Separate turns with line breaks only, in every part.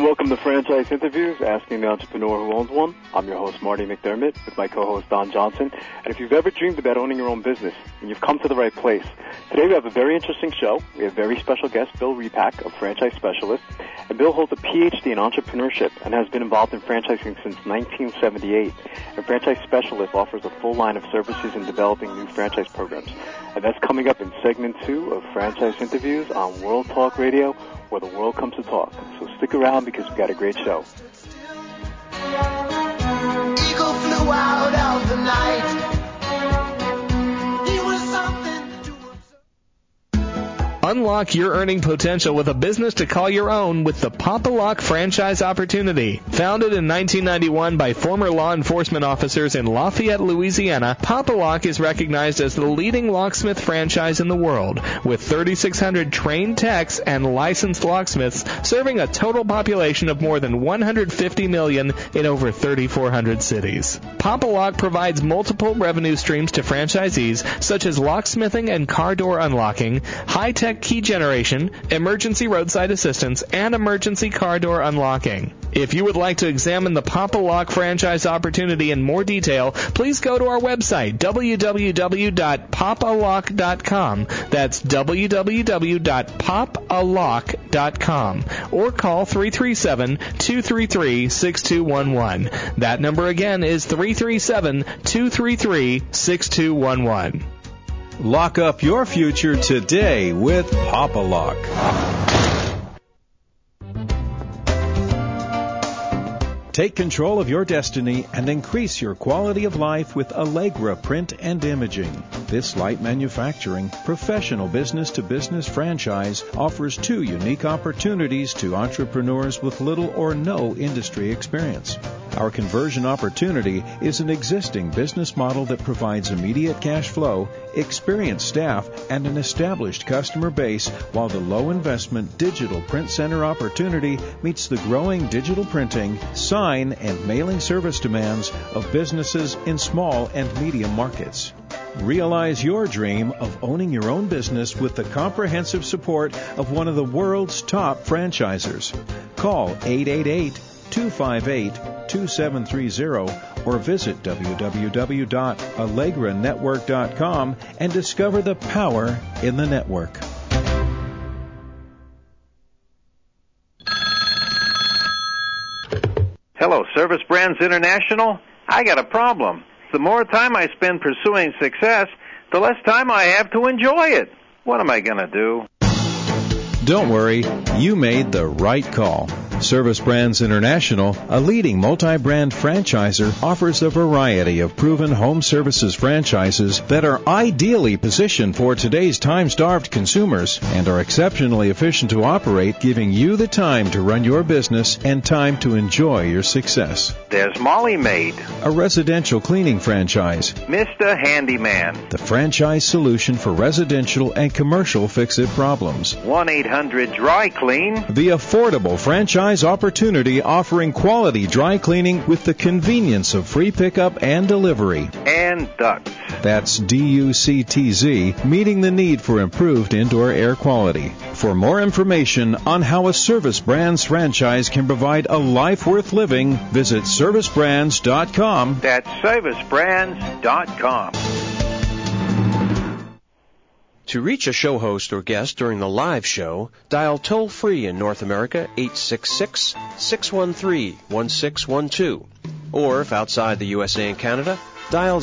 welcome to Franchise Interviews, asking the entrepreneur who owns one. I'm your host, Marty McDermott, with my co-host, Don Johnson. And if you've ever dreamed about owning your own business, then you've come to the right place. Today we have a very interesting show. We have very special guest, Bill Repack, a franchise specialist. And Bill holds a PhD in entrepreneurship and has been involved in franchising since 1978. A franchise specialist offers a full line of services in developing new franchise programs. And that's coming up in segment 2 of Franchise Interviews on World Talk Radio, where the world comes to talk. So stick around because we've got a great show.
Eagle flew out of the night. He was something to
Unlock your earning potential with a business to call your own with the Pop-A-Lock franchise opportunity. Founded in 1991 by former law enforcement officers in Lafayette, Louisiana, Pop-A-Lock is recognized as the leading locksmith franchise in the world, with 3,600 trained techs and licensed locksmiths serving a total population of more than 150 million in over 3,400 cities. Pop-A-Lock provides multiple revenue streams to franchisees, such as locksmithing and car door unlocking, high-tech key generation, emergency roadside assistance, and emergency car door unlocking. If you would like to examine the Pop-A-Lock franchise opportunity in more detail, please go to our website, www.popalock.com. That's www.popalock.com. Or call 337-233-6211. That number again is 337-233-6211.
Lock up your future today with Pop-A-Lock. Take control of your destiny and increase your quality of life with Allegra Print and Imaging. This light manufacturing, professional business-to-business franchise offers 2 unique opportunities to entrepreneurs with little or no industry experience. Our conversion opportunity is an existing business model that provides immediate cash flow, experienced staff, and an established customer base, while the low-investment digital print center opportunity meets the growing digital printing, sign, and mailing service demands of businesses in small and medium markets. Realize your dream of owning your own business with the comprehensive support of one of the world's top franchisers. Call 888-258-2730 or visit www.allegranetwork.com and discover the power in the network.
Hello, Service Brands International. I got a problem. The more time I spend pursuing success, the less time I have to enjoy it. What am I going to do?
Don't worry, you made the right call. Service Brands International, a leading multi-brand franchisor, offers a variety of proven home services franchises that are ideally positioned for today's time-starved consumers and are exceptionally efficient to operate, giving you the time to run your business and time to enjoy your success.
There's Molly Maid,
a residential cleaning franchise.
Mr. Handyman,
the franchise solution for residential and commercial fix-it problems.
1-800-DRY CLEAN,
the affordable franchise opportunity offering quality dry cleaning with the convenience of free pickup and delivery.
And Ducts.
That's DUCTZ, meeting the need for improved indoor air quality. For more information on how a Service Brands franchise can provide a life worth living, visit servicebrands.com.
That's servicebrands.com.
To reach a show host or guest during the live show, dial toll-free in North America 866-613-1612. Or if outside the USA and Canada, dial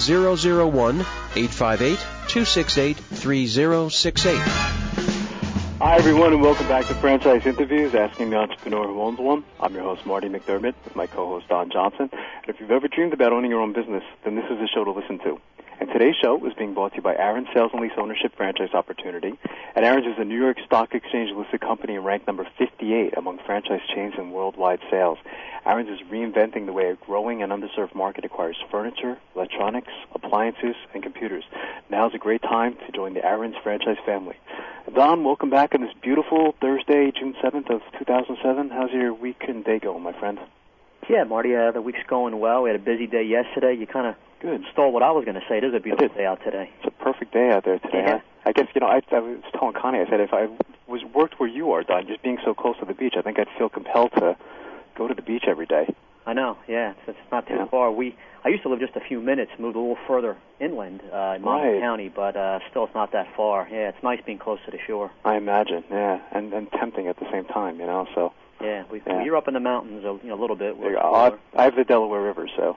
001-858-268-3068.
Hi, everyone, and welcome back to Franchise Interviews, asking the entrepreneur who owns one. I'm your host, Marty McDermott, with my co-host, Don Johnson. And if you've ever dreamed about owning your own business, then this is the show to listen to. And today's show is being brought to you by Aaron's Sales and Lease Ownership Franchise Opportunity. And Aaron's is a New York Stock Exchange-listed company and ranked number 58 among franchise chains in worldwide sales. Aaron's is reinventing the way a growing and underserved market acquires furniture, electronics, appliances, and computers. Now's a great time to join the Aaron's franchise family. Don, welcome back on this beautiful Thursday, June 7th of 2007. How's your week and day going, my friend?
Yeah, Marty, the week's going well. We had a busy day yesterday. You kind of stole what I was going to say. It is a beautiful day out today.
It's a perfect day out there today.
Yeah.
I guess, I was telling Connie, I said if I worked where you are, Don, just being so close to the beach, I think I'd feel compelled to go to the beach every day.
I know, yeah. It's not too far. I used to live just a few minutes, moved a little further inland in Monmouth County, but still it's not that far. Yeah, it's nice being close to the shore.
I imagine, yeah, and tempting at the same time, so.
Yeah, you're up in the mountains a little bit.
I have the Delaware River, so.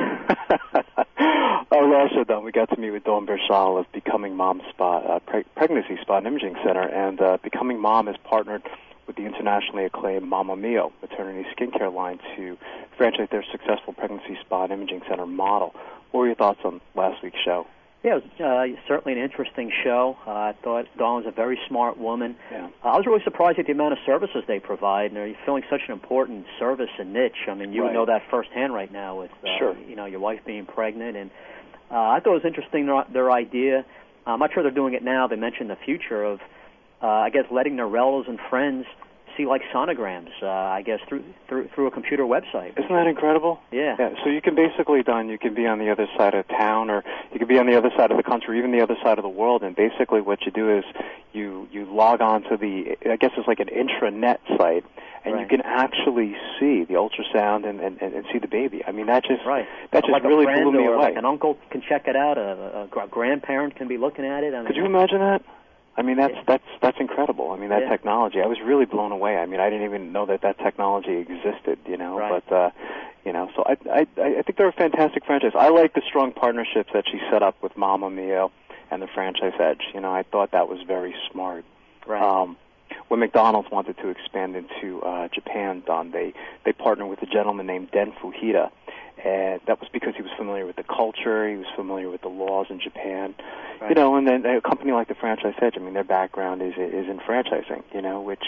Our last show done, we got to meet with Dawn Bershal of Becoming Mom Spa, Pregnancy Spa and Imaging Center, and Becoming Mom has partnered with the internationally acclaimed Mama Mio maternity skincare line to franchise their successful pregnancy spa and imaging center model. What were your thoughts on last week's show?
Yeah, it was certainly an interesting show. I thought Dawn was a very smart woman.
Yeah.
I was really surprised at the amount of services they provide, and they're filling such an important service and niche. I mean, you would know that firsthand right now with your wife being pregnant. And I thought it was interesting, their idea. I'm not sure they're doing it now. They mentioned the future of, I guess, letting their relatives and friends see like sonograms, I guess, through a computer website.
Isn't that incredible?
Yeah.
So you can basically, Don, you can be on the other side of town, or you can be on the other side of the country, even the other side of the world, and basically what you do is you log on to I guess it's like an intranet site, and you can actually see the ultrasound and see the baby. I mean, that just
like
really
a friend
blew me
or
away.
Like an uncle can check it out. A grandparent can be looking at it. I mean,
could you imagine that? I mean, that's incredible. I mean, that technology. I was really blown away. I mean, I didn't even know that technology existed,
Right.
But, so I think they're a fantastic franchise. I like the strong partnerships that she set up with Mama Mio and the Franchise Edge. I thought that was very smart.
Right.
When McDonald's wanted to expand into Japan, Don, they partnered with a gentleman named Den Fujita. And that was because he was familiar with the culture, he was familiar with the laws in Japan,
right.
And then a company like the Franchise Edge, I mean, their background is in franchising, which,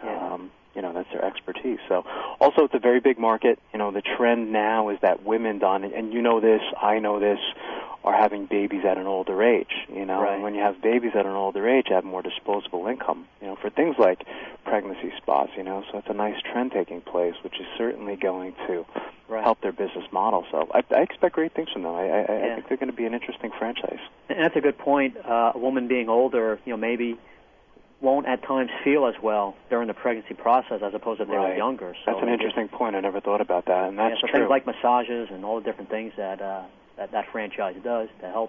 that's their expertise. So, also, it's a very big market. The trend now is that women, Don, and you know this, I know this, are having babies at an older age,
Right.
And when you have babies at an older age, you have more disposable income, for things like pregnancy spas, so it's a nice trend taking place, which is certainly going to help their business model. So I expect great things from them. I think they're going to be an interesting franchise.
And that's a good point. A woman being older, maybe won't at times feel as well during the pregnancy process as opposed to if they were younger. So
that's an interesting point. I never thought about that, and that's
so
true.
Things like massages and all the different things that franchise does to help,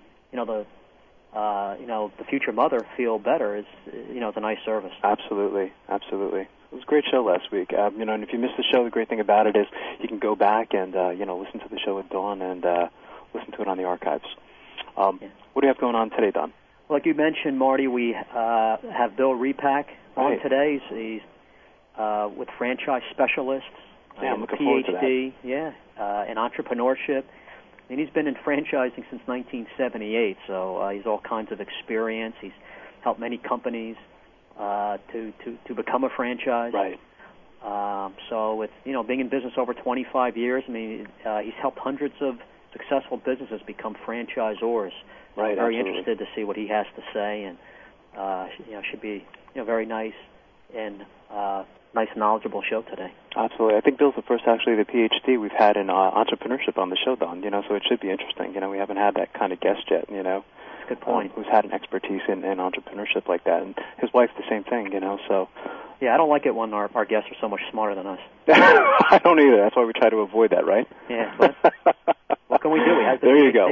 the future mother feel better is, it's a nice service.
Absolutely. It was a great show last week. And if you missed the show, the great thing about it is you can go back and, listen to the show with Dawn and listen to it on the archives. What do you have going on today, Don?
Like you mentioned, Marty, we have Bill Repack on today. He's with Franchise Specialists.
I'm looking forward to that.
PhD, in entrepreneurship. And he's been in franchising since 1978, so he's all kinds of experience. He's helped many companies to become a franchise.
Right.
So with being in business over 25 years, I mean, he's helped hundreds of successful businesses become franchisors.
Right.
Very
absolutely.
interested to see what he has to say, and should be very nice and nice knowledgeable show today.
Absolutely. I think Bill's the first, actually, the PhD we've had in entrepreneurship on the show, Don. So it should be interesting. We haven't had that kind of guest yet.
That's a good point.
Who's had an expertise in entrepreneurship like that, and his wife's the same thing. So.
Yeah, I don't like it when our guests are so much smarter than us.
I don't either. That's why we try to avoid that, right?
Yeah. What can we do? We have to
there you go.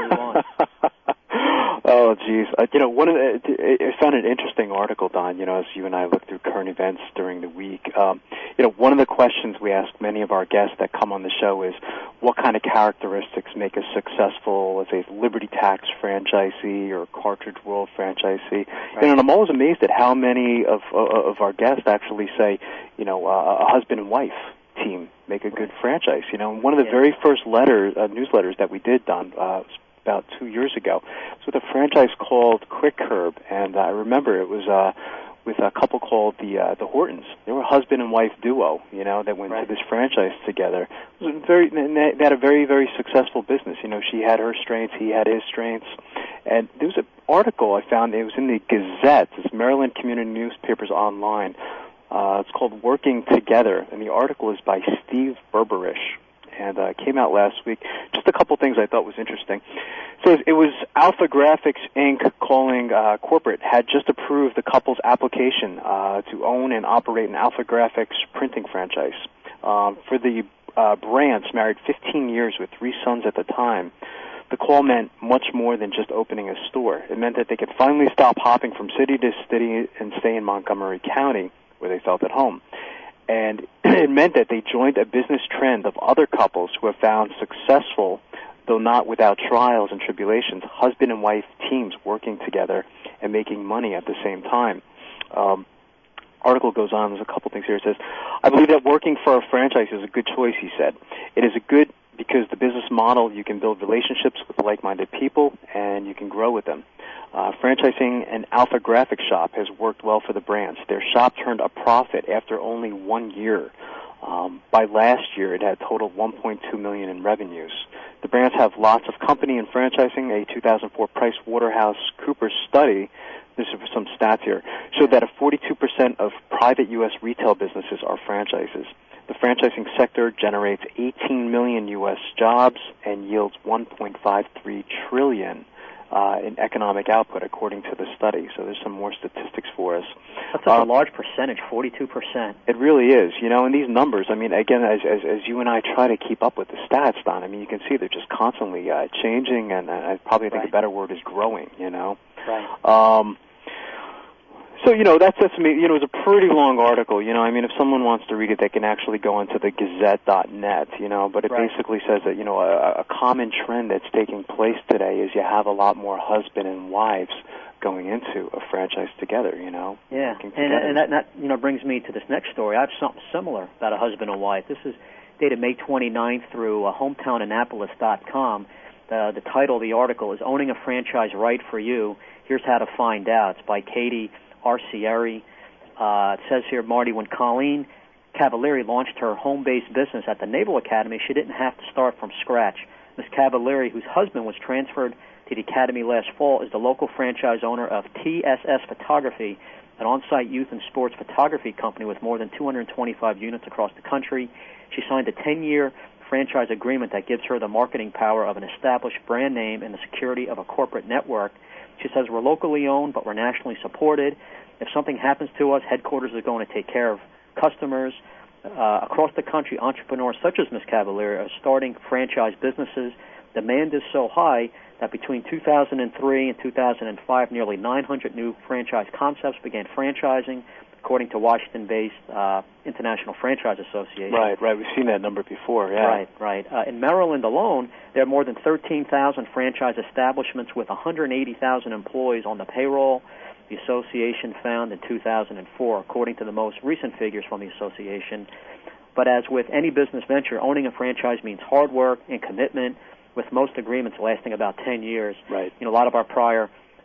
Oh, geez. I found an interesting article, Don, as you and I look through current events during the week. One of the questions we ask many of our guests that come on the show is, what kind of characteristics make a successful, let's say, Liberty Tax franchisee or Cartridge World franchisee? Right. And I'm always amazed at how many of our guests actually say, a husband and wife team make a good franchise. One of the very first newsletters that we did, Don, about 2 years ago, it's with a franchise called Quick Curb, and I remember it was with a couple called the Hortons. They were a husband and wife duo, that went to this franchise together. It was they had a very, very successful business. She had her strengths, he had his strengths, and there was an article I found. It was in the Gazette, it's Maryland Community Newspapers Online. It's called Working Together, and the article is by Steve Berberish, and it came out last week. Just a couple things I thought was interesting. So it was Alpha Graphics, Inc., calling corporate, had just approved the couple's application to own and operate an Alpha Graphics printing franchise. For the Brandts, married 15 years with 3 sons at the time, the call meant much more than just opening a store. It meant that they could finally stop hopping from city to city and stay in Montgomery County, where they felt at home. And it meant that they joined a business trend of other couples who have found successful, though not without trials and tribulations, husband and wife teams working together and making money at the same time. Article goes on, there's a couple things here. It says, I believe that working for a franchise is a good choice, he said. It is a good because the business model, you can build relationships with like-minded people and you can grow with them. Franchising an Alpha Graphic shop has worked well for the Brandts. Their shop turned a profit after only 1 year. By last year, it had totaled $1.2 million in revenues. The Brandts have lots of company in franchising. A 2004 PricewaterhouseCoopers study, this is some stats here, showed that 42% of private U.S. retail businesses are franchises. The franchising sector generates 18 million U.S. jobs and yields $1.53 trillion in economic output, according to the study. So there's some more statistics for us.
That's a large percentage, 42%.
It really is, and these numbers, I mean, again, as you and I try to keep up with the stats, Don, I mean, you can see they're just constantly changing, and I probably think a better word is growing,
Right.
So, that's me. It was a pretty long article, I mean, if someone wants to read it, they can actually go onto the Gazette.net, but it basically says that, a common trend that's taking place today is you have a lot more husband and wives going into a franchise together,
Yeah, and that brings me to this next story. I have something similar about a husband and wife. This is dated May 29th through hometowninnapolis.com. The title of the article is Owning a Franchise Right for You. Here's how to find out. It's by Katie Arcieri. It says here, Marty, when Colleen Cavalieri launched her home-based business at the Naval Academy, she didn't have to start from scratch. Ms. Cavalieri, whose husband was transferred to the Academy last fall, is the local franchise owner of TSS Photography, an on-site youth and sports photography company with more than 225 units across the country. She signed a 10-year franchise agreement that gives her the marketing power of an established brand name and the security of a corporate network. She says, we're locally owned, but we're nationally supported. If something happens to us, headquarters is going to take care of customers. Across the country, entrepreneurs such as Ms. Cavalieri are starting franchise businesses. Demand is so high that between 2003 and 2005, nearly 900 new franchise concepts began franchising, according to Washington-based International Franchise Association.
Right. We've seen that number before, yeah.
Right. In Maryland alone, there are more than 13,000 franchise establishments with 180,000 employees on the payroll. The association found in 2004, according to the most recent figures from the association. But as with any business venture, owning a franchise means hard work and commitment, with most agreements lasting about 10 years.
Right.
A lot of our prior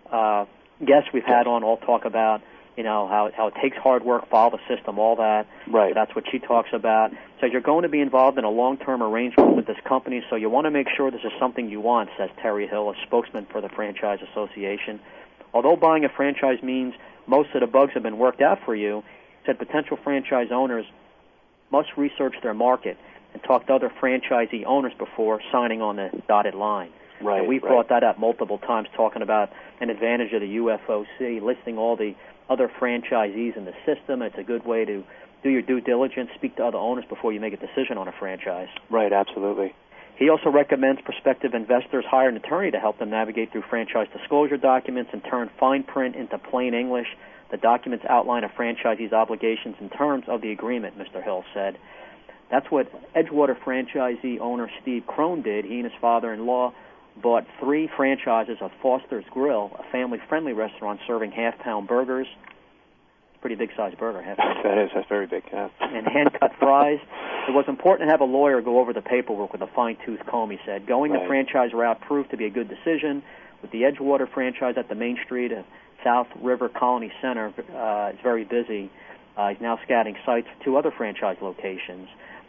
guests we've had on all talk about how it takes hard work, follow the system, all that.
Right.
So that's what she talks about. So you're going to be involved in a long-term arrangement with this company, so you want to make sure this is something you want, says Terry Hill, a spokesman for the Franchise Association. Although buying a franchise means most of the bugs have been worked out for you, said potential franchise owners must research their market and talk to other franchisee owners before signing on the dotted line.
Right.
And we've brought that up multiple times, talking about an advantage of the UFOC, listing all the other franchisees in the system. It's a good way to do your due diligence, speak to other owners before you make a decision on a franchise.
Right, absolutely.
He also recommends prospective investors hire an attorney to help them navigate through franchise disclosure documents and turn fine print into plain English. The documents outline a franchisee's obligations and terms of the agreement, Mr. Hill said. That's what Edgewater franchisee owner Steve Crone did. He and his father-in-law bought 3 franchises of Foster's Grill, a family-friendly restaurant serving half-pound burgers. It's a pretty big-sized burger, half-pound.
That is. That's very big, yeah.
And hand-cut fries. It was important to have a lawyer go over the paperwork with a fine-tooth comb, he said. Going the franchise route proved to be a good decision. With the Edgewater franchise at the Main Street South River Colony Center, is very busy. He's now scouting sites for 2 other franchise locations.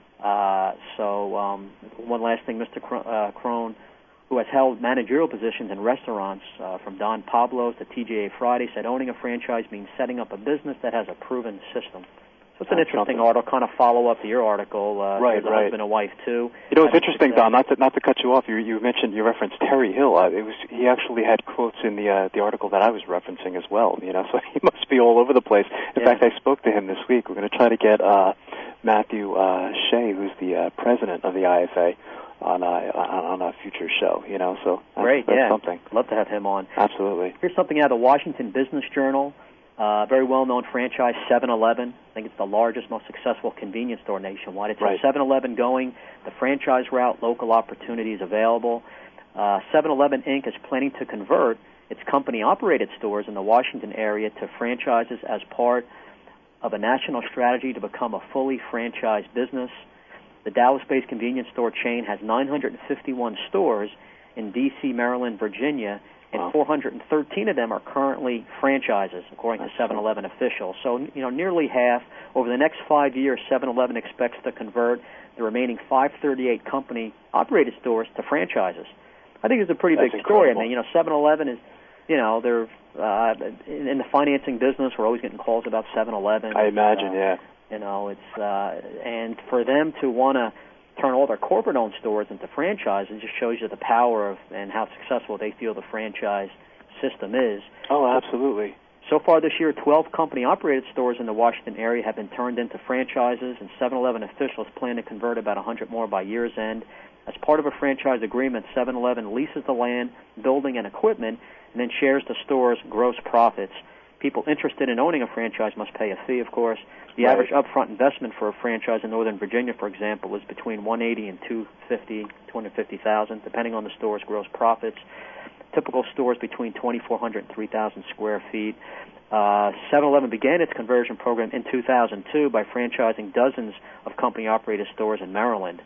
One last thing, Mr. Crone, who has held managerial positions in restaurants from Don Pablo's to TGI Fridays, said owning a franchise means setting up a business that has a proven system. So it's an interesting article, kind of follow up to your article.
Right.
There's a husband and wife too.
You know, it's interesting, Don. Not to cut you off. You mentioned, you referenced Terry Hill. He actually had quotes in the article that I was referencing as well. You know, so he must be all over the place. In fact, I spoke to him this week. We're going to try to get Matthew Shea, who's the president of the IFA, on a future show. You know, so
great.
That's something.
Love to have him on.
Absolutely.
Here's something out of the Washington Business Journal. Very well-known franchise, 7-Eleven. I think it's the largest, most successful convenience store nationwide. It's a 7-Eleven going, the franchise route, local opportunities available. 7-Eleven, Inc. is planning to convert its company-operated stores in the Washington area to franchises as part of a national strategy to become a fully franchised business. The Dallas-based convenience store chain has 951 stores in D.C., Maryland, Virginia, and 413 of them are currently franchises, according to 7-Eleven officials. So, you know, nearly half. Over the next 5 years, 7-Eleven expects to convert the remaining 538 company-operated stores to franchises. I think it's a pretty big story. I mean, you know, 7-Eleven is, you know, they're in the financing business. We're always getting calls about 7-Eleven.
I imagine,
You know, it's and for them to want to turn all their corporate-owned stores into franchises just shows you the power of and how successful they feel the franchise system is.
Oh, absolutely.
So far this year, 12 company-operated stores in the Washington area have been turned into franchises, and 7-Eleven officials plan to convert about 100 more by year's end. As part of a franchise agreement, 7-Eleven leases the land, building, and equipment, and then shares the store's gross profits. People interested in owning a franchise must pay a fee, of course. The average upfront investment for a franchise in Northern Virginia, for example, is between $180,000 and $250,000, depending on the store's gross profits. Typical stores between 2,400 and 3,000 square feet. 7-Eleven began its conversion program in 2002 by franchising dozens of company-operated stores in Maryland.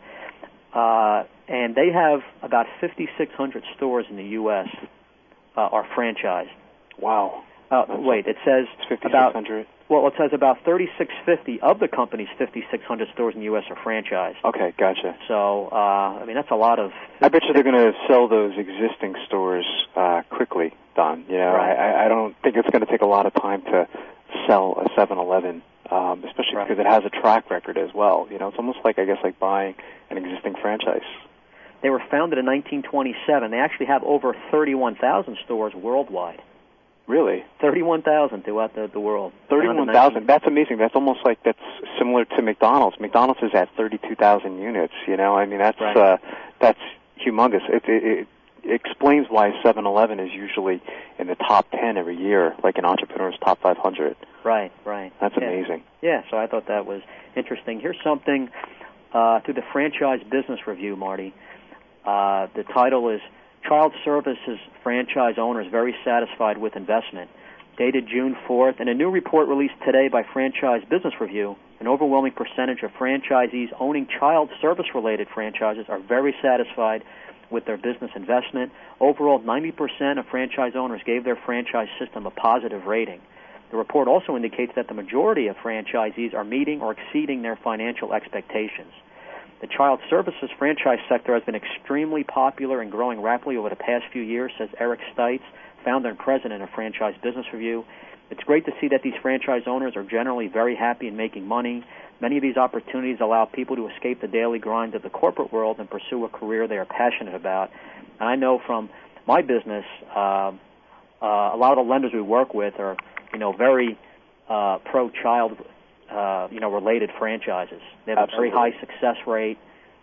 And they have about 5,600 stores in the U.S. Are franchised.
Wow.
Wait, it says
about
5,600. Well, it says about 3,650 of the company's 5,600 stores in the U.S. are franchised.
Okay, gotcha.
So, I mean, that's a lot of...
I bet you they're going to sell those existing stores quickly, Don. You know, I don't think it's going to take a lot of time to sell a 7-Eleven, especially because it has a track record as well. You know, it's almost like, I guess, like buying an existing franchise.
They were founded in 1927. They actually have over 31,000 stores worldwide.
Really?
31,000 throughout the world.
31,000. That's amazing. That's almost like that's similar to McDonald's. McDonald's is at 32,000 units. You know, I mean that's humongous. It explains why 7-Eleven is usually in the top 10 every year, like an Entrepreneur's Top 500.
Right.
That's amazing.
Yeah. So I thought that was interesting. Here's something through the Franchise Business Review, Marty. The title is Child Services Franchise Owners Very Satisfied with Investment, dated June 4th. In a new report released today by Franchise Business Review, an overwhelming percentage of franchisees owning child service-related franchises are very satisfied with their business investment. Overall, 90% of franchise owners gave their franchise system a positive rating. The report also indicates that the majority of franchisees are meeting or exceeding their financial expectations. The child services franchise sector has been extremely popular and growing rapidly over the past few years, says Eric Stites, founder and president of Franchise Business Review. It's great to see that these franchise owners are generally very happy and making money. Many of these opportunities allow people to escape the daily grind of the corporate world and pursue a career they are passionate about. And I know from my business, a lot of the lenders we work with are, you know, very pro-child related franchises. They have a very high success rate,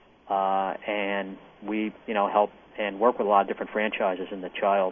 and we, help and work with a lot of different franchises in the child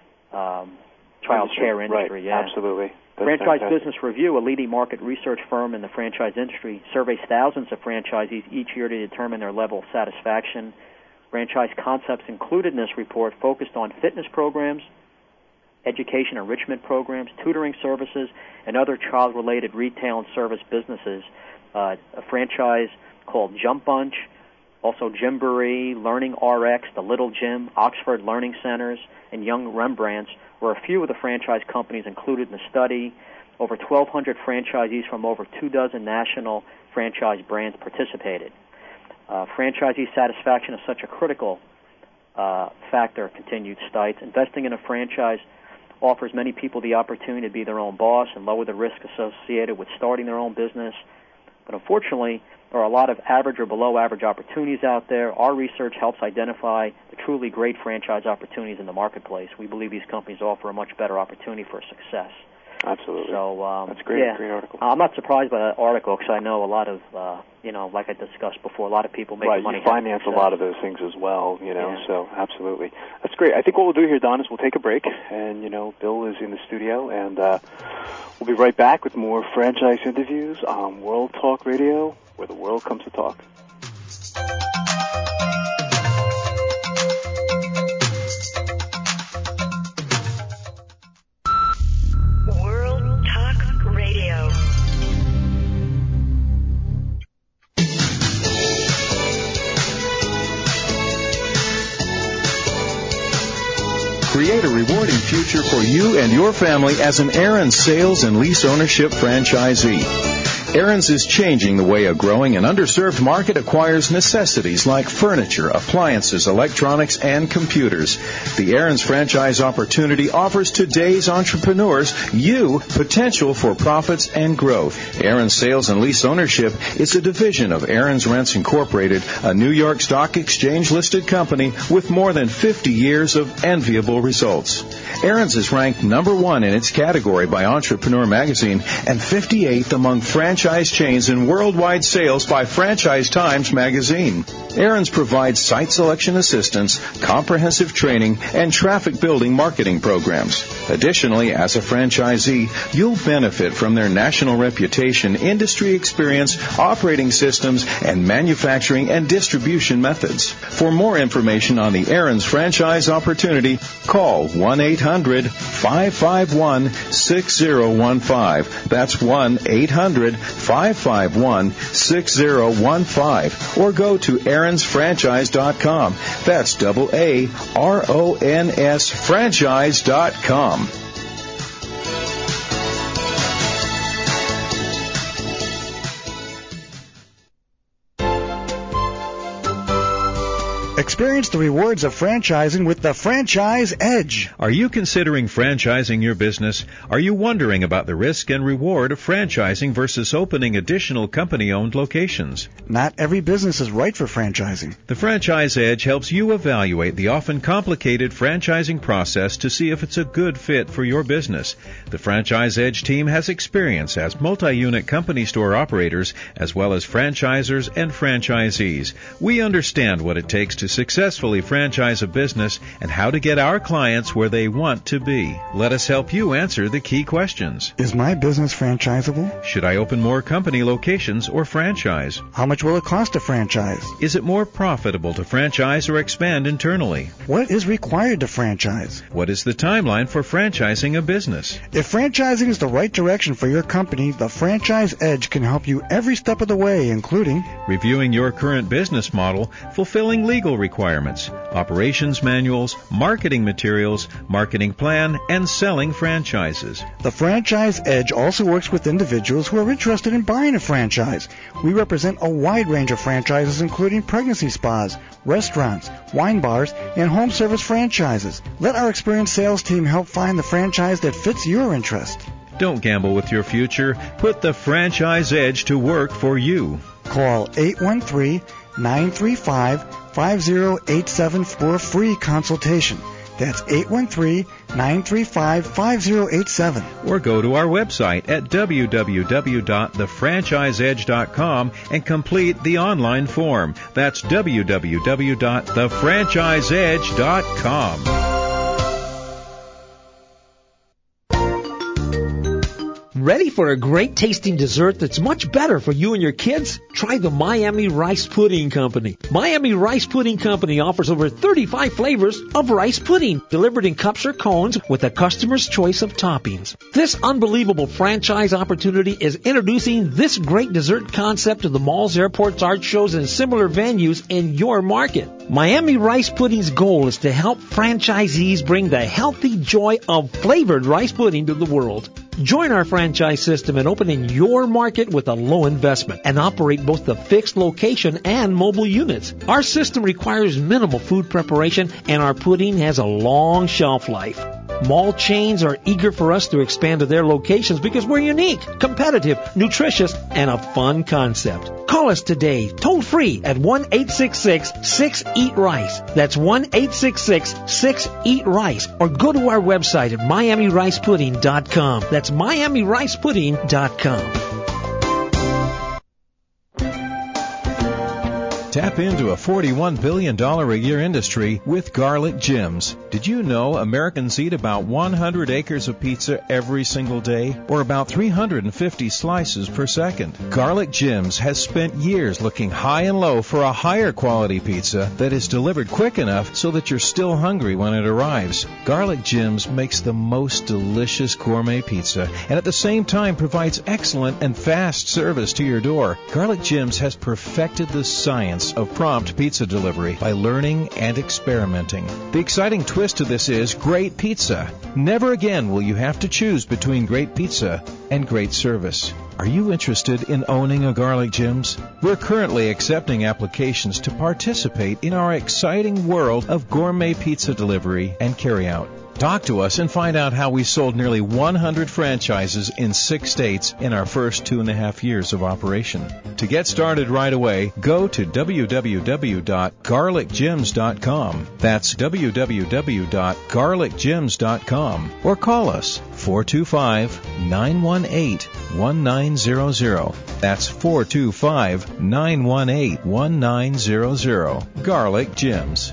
care industry.
Right.
Yeah,
absolutely.
Franchise Business Review, a leading market research firm in the franchise industry, surveys thousands of franchisees each year to determine their level of satisfaction. Franchise concepts included in this report focused on fitness programs, education enrichment programs, tutoring services, and other child-related retail and service businesses. A franchise called Jump Bunch, also Gymboree, Learning RX, The Little Gym, Oxford Learning Centers, and Young Rembrandts were a few of the franchise companies included in the study. Over 1,200 franchisees from over 24 national franchise brands participated. Franchisee satisfaction is such a critical factor, continued Stites. Investing in a franchise offers many people the opportunity to be their own boss and lower the risk associated with starting their own business. But unfortunately, there are a lot of average or below average opportunities out there. Our research helps identify the truly great franchise opportunities in the marketplace. We believe these companies offer a much better opportunity for success.
Absolutely.
So
that's great.
Yeah,
great article.
I'm not surprised by that article because I know a lot of, like I discussed before, a lot of people make money.
You finance a lot of those things as well, so absolutely. That's great. I think what we'll do here, Don, is we'll take a break, and, Bill is in the studio, and we'll be right back with more franchise interviews on World Talk Radio, where the world comes to talk.
Create a rewarding future for you and your family as an Aaron's Sales and Lease Ownership franchisee. Aaron's is changing the way a growing and underserved market acquires necessities like furniture, appliances, electronics, and computers. The Aaron's franchise opportunity offers today's entrepreneurs potential for profits and growth. Aaron's Sales and Lease Ownership is a division of Aaron's Rents Incorporated, a New York Stock Exchange-listed company with more than 50 years of enviable results. Aaron's is ranked number 1 in its category by Entrepreneur Magazine and 58th among franchise chains in worldwide sales by Franchise Times magazine. Aaron's provides site selection assistance, comprehensive training, and traffic building marketing programs. Additionally, as a franchisee, you'll benefit from their national reputation, industry experience, operating systems, and manufacturing and distribution methods. For more information on the Aaron's franchise opportunity, call 1-800-551-6015. That's 1-800-551-6015. Or go to aaronsfranchise.com. That's AARONS franchise.com.
Experience the rewards of franchising with the Franchise Edge.
Are you considering franchising your business? Are you wondering about the risk and reward of franchising versus opening additional company-owned locations?
Not every business is right for franchising.
The Franchise Edge helps you evaluate the often complicated franchising process to see if it's a good fit for your business. The Franchise Edge team has experience as multi-unit company store operators as well as franchisors and franchisees. We understand what it takes to successfully franchise a business and how to get our clients where they want to be. Let us help you answer the key questions.
Is my business franchisable?
Should I open more company locations or franchise?
How much will it cost to franchise?
Is it more profitable to franchise or expand internally?
What is required to franchise?
What is the timeline for franchising a business?
If franchising is the right direction for your company, the Franchise Edge can help you every step of the way, including
reviewing your current business model, fulfilling legal requirements, operations manuals, marketing materials, marketing plan, and selling franchises.
The Franchise Edge also works with individuals who are interested in buying a franchise. We represent a wide range of franchises, including pregnancy spas, restaurants, wine bars, and home service franchises. Let our experienced sales team help find the franchise that fits your interest.
Don't gamble with your future. Put the Franchise Edge to work for you.
Call 813-935-5087 for a free consultation. That's 813-935-5087.
Or go to our website at www.thefranchiseedge.com and complete the online form. That's www.thefranchiseedge.com.
Ready for a great tasting dessert that's much better for you and your kids? Try the Miami Rice Pudding Company. Miami Rice Pudding Company offers over 35 flavors of rice pudding, delivered in cups or cones with a customer's choice of toppings. This unbelievable franchise opportunity is introducing this great dessert concept to the malls, airports, art shows, and similar venues in your market. Miami Rice Pudding's goal is to help franchisees bring the healthy joy of flavored rice pudding to the world. Join our franchise system and open in your market with a low investment and operate both the fixed location and mobile units. Our system requires minimal food preparation and our pudding has a long shelf life. Mall chains are eager for us to expand to their locations because we're unique, competitive, nutritious, and a fun concept. Call us today, toll free at 1-866-6-EAT-RICE. That's 1-866-6-EAT-RICE. Or go to our website at MiamiRicePudding.com. That's MiamiRicePudding.com.
Tap into a $41 billion a year industry with Garlic Gems. Did you know Americans eat about 100 acres of pizza every single day, or about 350 slices per second? Garlic Gems has spent years looking high and low for a higher quality pizza that is delivered quick enough so that you're still hungry when it arrives. Garlic Gems makes the most delicious gourmet pizza and at the same time provides excellent and fast service to your door. Garlic Gems has perfected the science of prompt pizza delivery by learning and experimenting. The exciting twist to this is great pizza. Never again will you have to choose between great pizza and great service. Are you interested in owning a Garlic Gems? We're currently accepting applications to participate in our exciting world of gourmet pizza delivery and carryout. Talk to us and find out how we sold nearly 100 franchises in 6 states in our first 2.5 years of operation. To get started right away, go to www.garlicgems.com. That's www.garlicgems.com. Or call us 425-918-1900. That's 425-918-1900. Garlic Gems.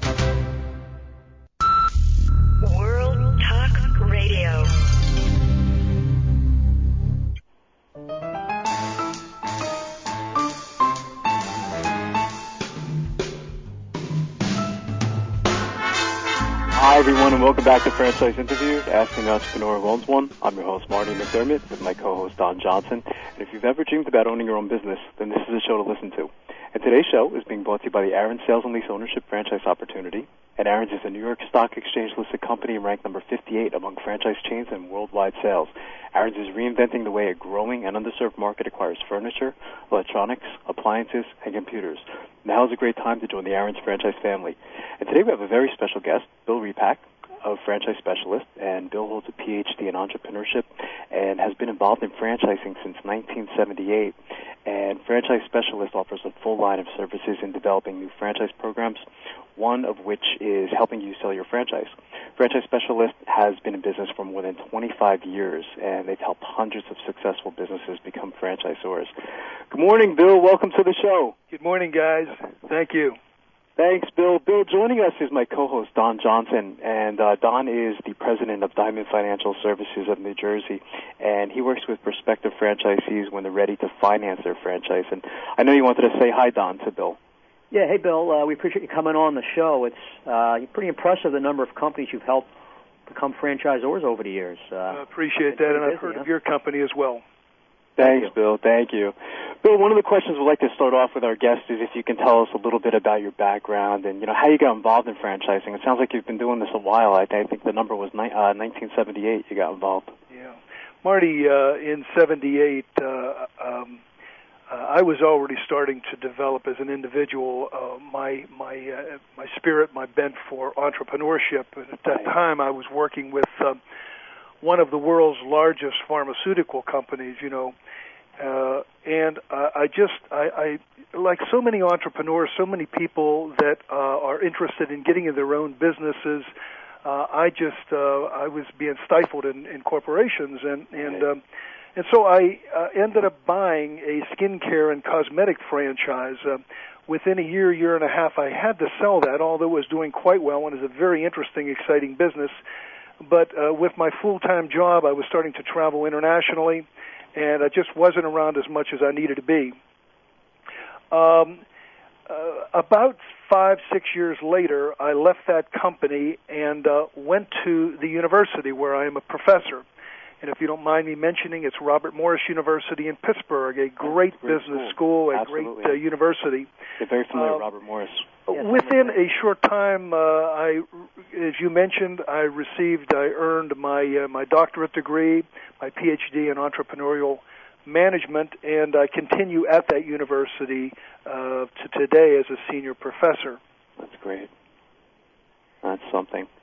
Hi, everyone, and welcome back to Franchise Interviews, Asking the Entrepreneur Who Owns One. I'm your host, Marty McDermott, with my co-host, Don Johnson. And if you've ever dreamed about owning your own business, then this is a show to listen to. And today's show is being brought to you by the Aaron's Sales and Lease Ownership Franchise Opportunity. And Aaron's is a New York Stock Exchange-listed company ranked number 58 among franchise chains and worldwide sales. Aaron's is reinventing the way a growing and underserved market acquires furniture, electronics, appliances, and computers. Now is a great time to join the Aaron's franchise family. And today we have a very special guest, Bill Repak, a franchise specialist, and Bill holds a PhD in entrepreneurship and has been involved in franchising since 1978. And Franchise Specialist offers a full line of services in developing new franchise programs, one of which is helping you sell your franchise. Franchise Specialist has been in business for more than 25 years, and they've helped hundreds of successful businesses become franchisors. Good morning, Bill. Welcome to the show.
Good morning, guys. Thank you.
Thanks, Bill. Bill, joining us is my co-host, Don Johnson, and Don is the president of Diamond Financial Services of New Jersey, and he works with prospective franchisees when they're ready to finance their franchise. And I know you wanted to say hi, Don, to Bill.
Yeah, hey, Bill. We appreciate you coming on the show. It's pretty impressive, the number of companies you've helped become franchisors over the years.
I appreciate that, and I've heard of your company as well.
Thanks, Bill. Thank you. Bill, one of the questions we'd like to start off with our guests is if you can tell us a little bit about your background and, how you got involved in franchising. It sounds like you've been doing this a while. I think the number was 1978 you got involved.
Yeah. Marty, in 78, I was already starting to develop as an individual my spirit, my bent for entrepreneurship. And at that time, I was working with one of the world's largest pharmaceutical companies, and I like so many entrepreneurs, so many people that are interested in getting in their own businesses. I was being stifled in corporations, and so I ended up buying a skincare and cosmetic franchise. Within a year and a half, I had to sell that, although it was doing quite well and is a very interesting, exciting business. But with my full-time job, I was starting to travel internationally, and I just wasn't around as much as I needed to be. About 5-6 years later, I left that company and went to the university where I am a professor. And if you don't mind me mentioning, it's Robert Morris University in Pittsburgh, a great business school, a great university.
You're very familiar with Robert Morris.
Within a short time, as you mentioned, I earned my doctorate degree, my PhD in entrepreneurial management, and I continue at that university to today as a senior professor.
That's great. That's something.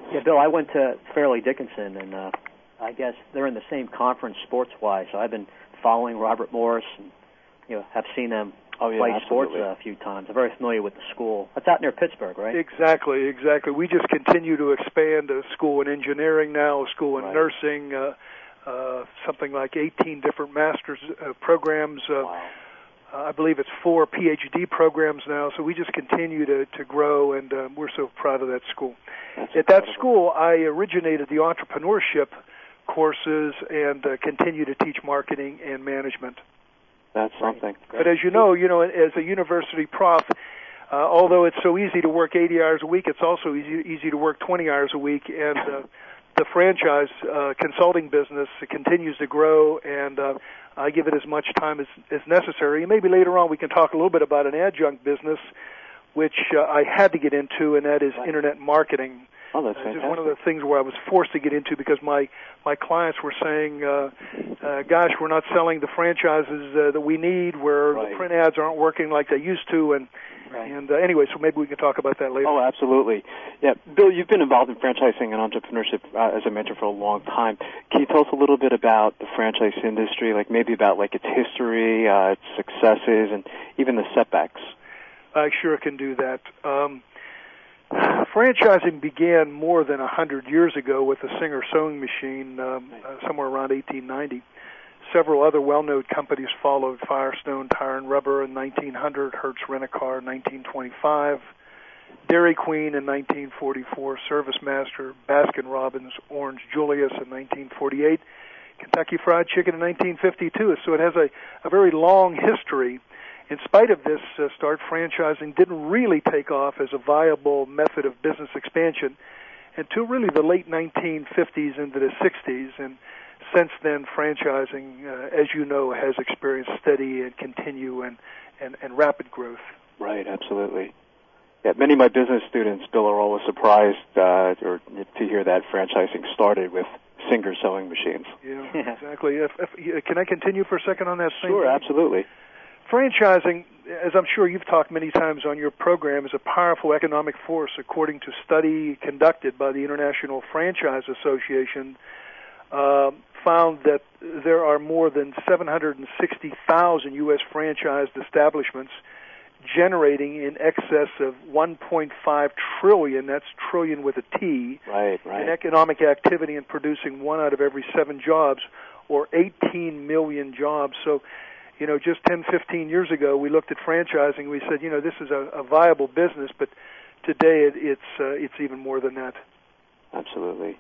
Yeah, Bill, I went to Fairleigh Dickinson, and I guess they're in the same conference sports-wise, so I've been following Robert Morris and have seen them play sports a few times. I'm very familiar with the school. That's out near Pittsburgh, right?
Exactly. We just continue to expand a school in engineering now, a school in nursing, something like 18 different master's programs. I believe it's 4 PhD programs now, so we just continue to grow, and we're so proud of that school. At that school, I originated the entrepreneurship courses and continue to teach marketing and management.
That's something.
But as you know, as a university prof, although it's so easy to work 80 hours a week, it's also easy to work 20 hours a week, and the franchise consulting business continues to grow, and I give it as much time as necessary. And maybe later on we can talk a little bit about an adjunct business, which I had to get into, and that is internet marketing.
Oh, that's fantastic.
It's one of the things where I was forced to get into because my clients were saying, gosh, we're not selling the franchises that we need, where the print ads aren't working like they used to, and anyway, so maybe we can talk about that later.
Oh, absolutely. Yeah, Bill, you've been involved in franchising and entrepreneurship, as I mentioned, for a long time. Can you tell us a little bit about the franchise industry, like maybe about like its history, its successes, and even the setbacks?
I sure can do that. Franchising began more than 100 years ago with the Singer sewing machine, somewhere around 1890. Several other well-known companies followed: Firestone Tire and Rubber in 1900, Hertz Rent-A-Car in 1925, Dairy Queen in 1944, ServiceMaster, Baskin-Robbins, Orange Julius in 1948, Kentucky Fried Chicken in 1952. So it has a very long history. In spite of this start, franchising didn't really take off as a viable method of business expansion until really the late 1950s into the 60s, and since then, franchising, as you know, has experienced steady and continue and rapid growth.
Right, absolutely. Yeah, many of my business students, Bill, are always surprised to hear that franchising started with Singer sewing machines.
Yeah, exactly. Can I continue for a second on that same
Sure,
thing?
Absolutely.
Franchising, as I'm sure you've talked many times on your program, is a powerful economic force, according to a study conducted by the International Franchise Association. Found that there are more than 760,000 U.S. franchised establishments generating in excess of $1.5 trillion, that's trillion with a T, in economic activity and producing 1 out of every 7 jobs, or 18 million jobs. So, just 10, 15 years ago, we looked at franchising. We said, this is a viable business, but today it's even more than that.
Absolutely.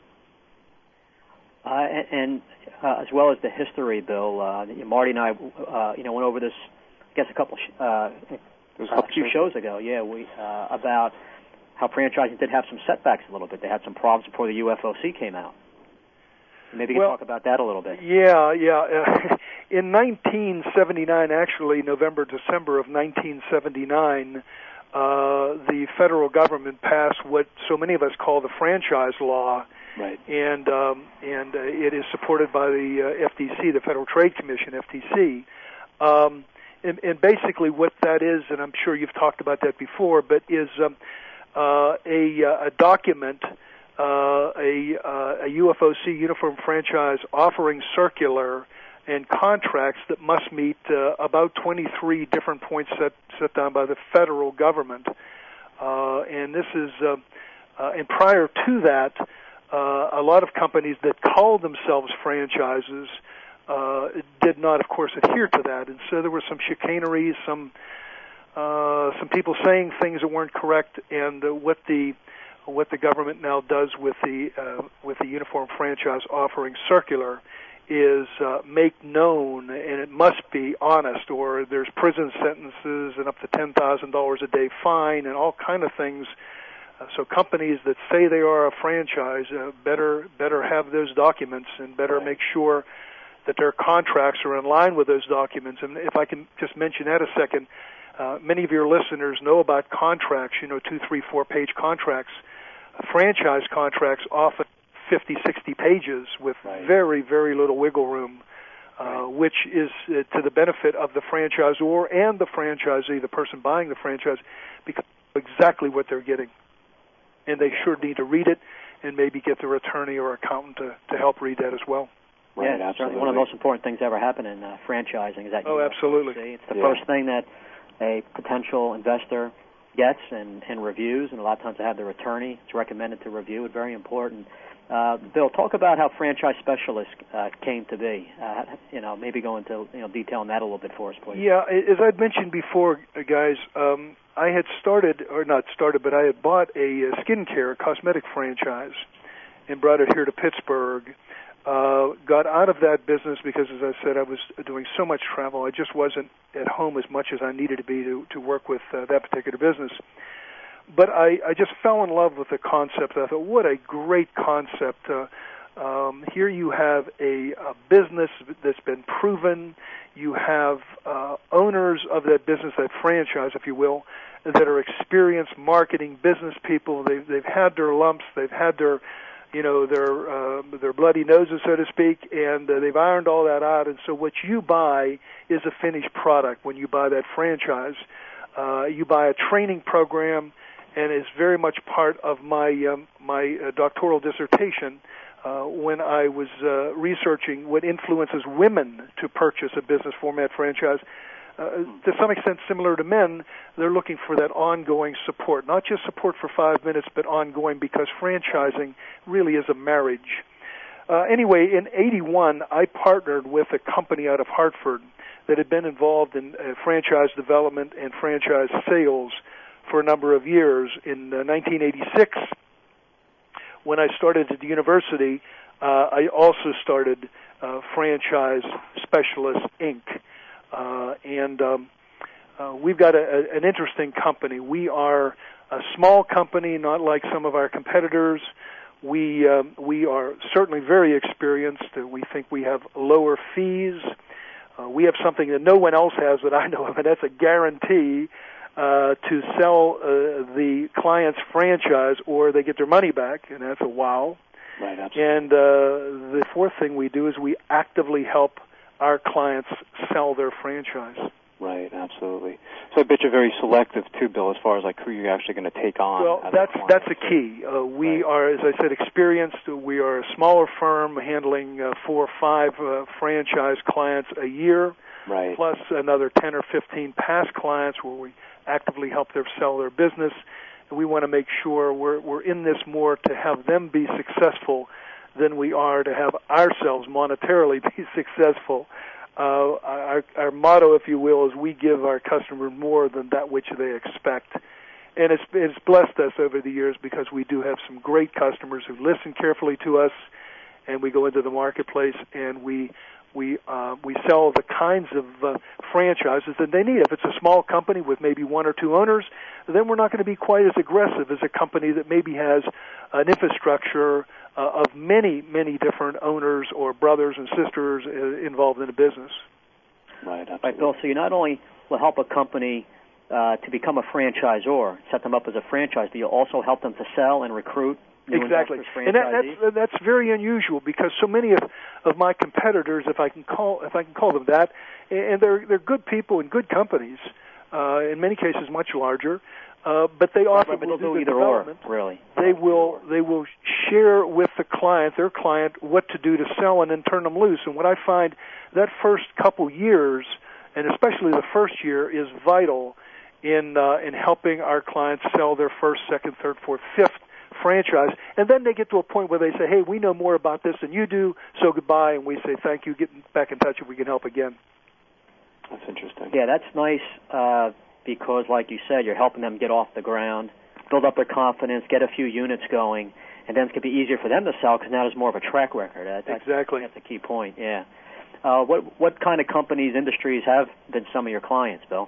And as well as the history, Bill, Marty and I, went over this, I guess, a few shows ago. Yeah, we about how franchising did have some setbacks a little bit. They had some problems before the UFOC came out. Maybe you can talk about that a little bit.
Yeah. In 1979, actually, November, December of 1979, the federal government passed what so many of us call the franchise law.
Right.
And it is supported by the FTC, the Federal Trade Commission, FTC. And basically what that is, and I'm sure you've talked about that before, but is a document, a UFOC, Uniform Franchise Offering Circular, and contracts that must meet about 23 different points set down by the federal government. And this is, and prior to that, a lot of companies that called themselves franchises did not, of course, adhere to that, and so there were some chicanery, some people saying things that weren't correct, and what the government now does with the Uniform Franchise Offering Circular is make known, and it must be honest, or there's prison sentences and up to $10,000 a day fine and all kind of things. So companies that say they are a franchise better have those documents and better make sure that their contracts are in line with those documents. And if I can just mention that a second, many of your listeners know about contracts, 2, 3, 4-page contracts. Franchise contracts often 50, 60 pages with very, very little wiggle room, which is to the benefit of the franchisor and the franchisee, the person buying the franchise, because exactly what they're getting. And they sure need to read it and maybe get their attorney or accountant to help read that as well.
Right, yeah, certainly one of the most important things ever happen in franchising is that.
Absolutely.
It's the first thing that a potential investor gets and reviews, and a lot of times they have their attorney. It's recommended to review it. Very important. Bill, talk about how franchise specialists came to be. Maybe go into detail on that a little bit for us, please.
Yeah, as I'd mentioned before, guys, I had but I had bought a skincare cosmetic franchise and brought it here to Pittsburgh. Got out of that business because, as I said, I was doing so much travel. I just wasn't at home as much as I needed to be to work with that particular business. But I just fell in love with the concept. I thought, what a great concept. Here you have a business that's been proven. You have owners of that business, that franchise, if you will, that are experienced marketing business people. They've had their lumps. They've had their bloody noses, so to speak, and they've ironed all that out. And so what you buy is a finished product when you buy that franchise. You buy a training program, and it's very much part of my doctoral dissertation when I was researching what influences women to purchase a business format franchise. To some extent similar to men, they're looking for that ongoing support, not just support for 5 minutes, but ongoing, because franchising really is a marriage. Anyway, in 1981, I partnered with a company out of Hartford that had been involved in franchise development and franchise sales for a number of years. In 1986, when I started at the university, I also started Franchise Specialists, Inc., and we've got an interesting company. We are a small company, not like some of our competitors. We are certainly very experienced. We think we have lower fees. We have something that no one else has that I know of, and that's a guarantee to sell the client's franchise, or they get their money back, and that's a wow.
Right, absolutely.
And the fourth thing we do is we actively help our clients sell their franchise.
Right, absolutely. So I bet you're very selective too, Bill, as far as like who you're actually going to take on.
Well, that's a key. We are, as I said, experienced. We are a smaller firm handling 4 or 5 franchise clients a year,
right,
plus another 10 or 15 past clients where we actively help them sell their business. And we want to make sure we're in this more to have them be successful than we are to have ourselves monetarily be successful. Our motto, if you will, is we give our customer more than that which they expect. And it's blessed us over the years because we do have some great customers who listen carefully to us, and we go into the marketplace and we sell the kinds of franchises that they need. If it's a small company with maybe 1 or 2 owners, then we're not going to be quite as aggressive as a company that maybe has an infrastructure of many, many different owners or brothers and sisters involved in the business.
Right, absolutely.
Right, Bill, so you not only will help a company to become a franchisor, set them up as a franchise, but you'll also help them to sell and recruit new
exactly.
investors,
and that's very unusual because so many of my competitors, if I can call them that, and they're good people and good companies, in many cases much larger, but they often will do the development.
Really.
They will share with their client, what to do to sell and then turn them loose. And what I find, that first couple years, and especially the first year, is vital in helping our clients sell their first, second, third, fourth, fifth franchise. And then they get to a point where they say, hey, we know more about this than you do, so goodbye. And we say, thank you, get back in touch if we can help again.
That's interesting.
Yeah, that's nice because, like you said, you're helping them get off the ground, build up their confidence, get a few units going, and then it's going to be easier for them to sell because now there's more of a track record.
Exactly.
That's a key point, yeah. What kind of companies, industries have been some of your clients, Bill?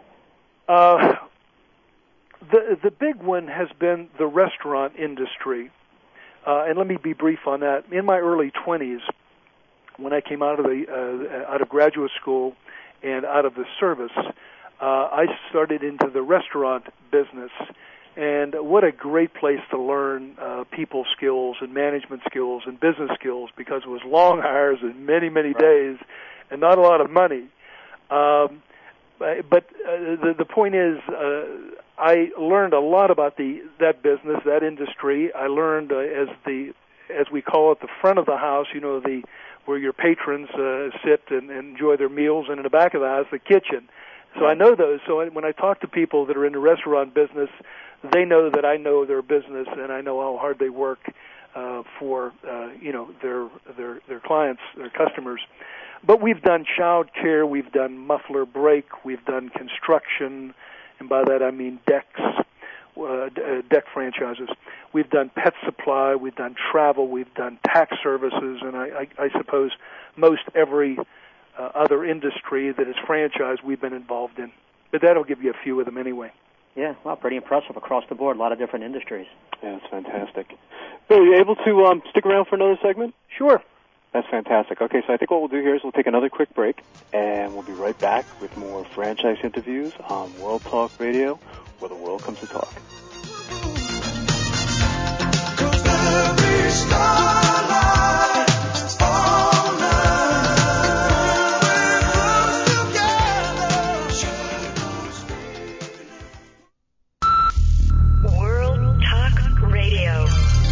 The big one has been the restaurant industry. And let me be brief on that. In my early 20s, when I came out of graduate school and out of the service, I started into the restaurant business. And what a great place to learn people skills and management skills and business skills, because it was long hours and many, many days and not a lot of money. But the point is, I learned a lot about that business, that industry. I learned as we call it, the front of the house, where your patrons sit and enjoy their meals, and in the back of the house, the kitchen. So I know those. So when I talk to people that are in the restaurant business, they know that I know their business, and I know how hard they work for their clients, their customers. But we've done child care, we've done muffler brake, we've done construction, and by that I mean decks, deck franchises. We've done pet supply, we've done travel, we've done tax services, and I suppose most every other industry that is franchised we've been involved in. But that'll give you a few of them anyway.
Yeah, well, pretty impressive across the board, a lot of different industries.
Yeah, that's fantastic. Bill, are you able to stick around for another segment?
Sure.
That's fantastic. Okay, so I think what we'll do here is we'll take another quick break, and we'll be right back with more franchise interviews on World Talk Radio, where the world comes to talk.
World Talk Radio.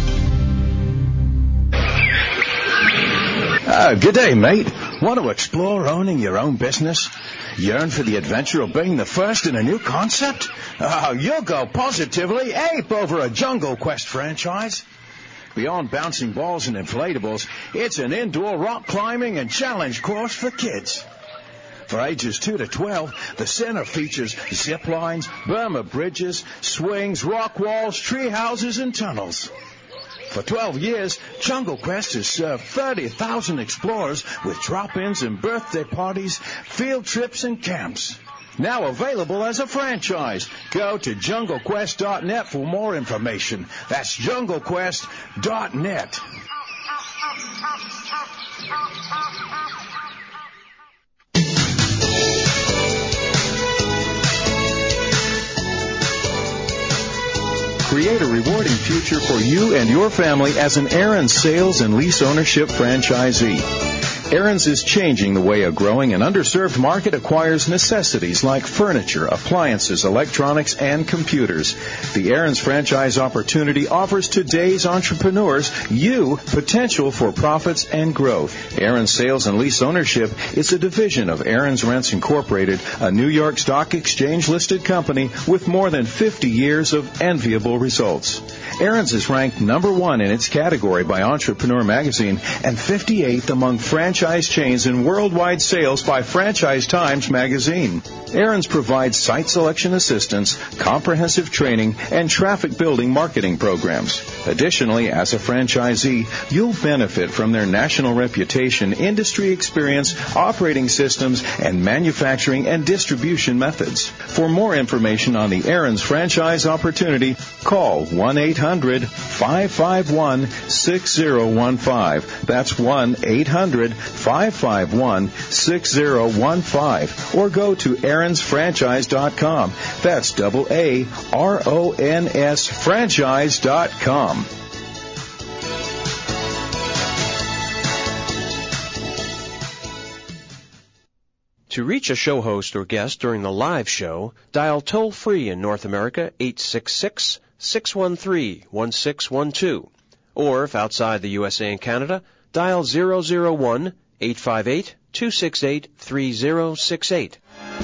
Good day, mate. Want to explore owning your own business? Yearn for the adventure of being the first in a new concept? Oh, you'll go positively ape over a Jungle Quest franchise. Beyond bouncing balls and inflatables, it's an indoor rock climbing and challenge course for kids. For ages 2 to 12, the center features zip lines, Burma bridges, swings, rock walls, tree houses, and tunnels. For 12 years, Jungle Quest has served 30,000 explorers with drop-ins and birthday parties, field trips, and camps. Now available as a franchise. Go to JungleQuest.net for more information. That's JungleQuest.net. Create a rewarding future for you and your family as an Aaron's sales and lease ownership franchisee. Aaron's is changing the way a growing and underserved market acquires necessities like furniture, appliances, electronics, and computers. The Aaron's franchise opportunity offers today's entrepreneurs potential for profits and growth. Aaron's Sales and Lease Ownership is a division of Aaron's Rents Incorporated, a New York Stock Exchange-listed company with more than 50 years of enviable results. Aaron's is ranked number 1 in its category by Entrepreneur Magazine and 58th among franchise chains in worldwide sales by Franchise Times Magazine. Aaron's provides site selection assistance, comprehensive training, and traffic building marketing programs. Additionally, as a franchisee, you'll benefit from their national reputation, industry experience, operating systems, and manufacturing and distribution methods. For more information on the Aaron's franchise opportunity, call 1-800-551-6015. That's 1-800-551-6015. Or go to aaronsfranchise.com. That's AARONS franchise.com.
To reach a show host or guest during the live show, dial toll-free in North America 866-613-1612. Or if outside the USA and Canada, dial 001-858-268-3068.